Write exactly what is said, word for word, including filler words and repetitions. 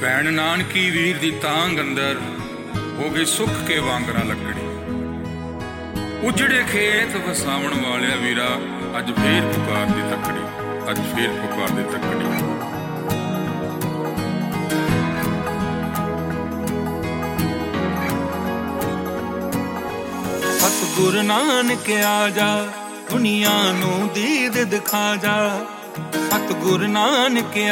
ਭੈਣ ਨਾਨਕੀ ਵੀਰ ਦੀ ਤਾਂਗ ਅੰਦਰ ਹੋ ਗਈ ਸੁੱਖ ਕੇ ਵਾਂਗਰਾਂ ਲੱਕੜੀ। ਉਜੜੇ ਖੇਤ ਵਸਾਵਣ ਵਾਲਿਆ ਵੀਰਾ ਅੱਜ ਫੇਰ ਪੁਕਾਰ ਦੀ ਤੱਕੜੀ, ਅੱਜ ਫੇਰ ਪੁਕਾਰ ਦੀ ਤੱਕੜੀ। ਸਤਿਗੁਰ ਨਾਨਕ ਆ ਜਾ ਦੁਨੀਆ ਨੂੰ ਦੀਦ ਦਿਖਾ ਜਾ, ਸਤਿਗੁਰ ਨਾਨਕ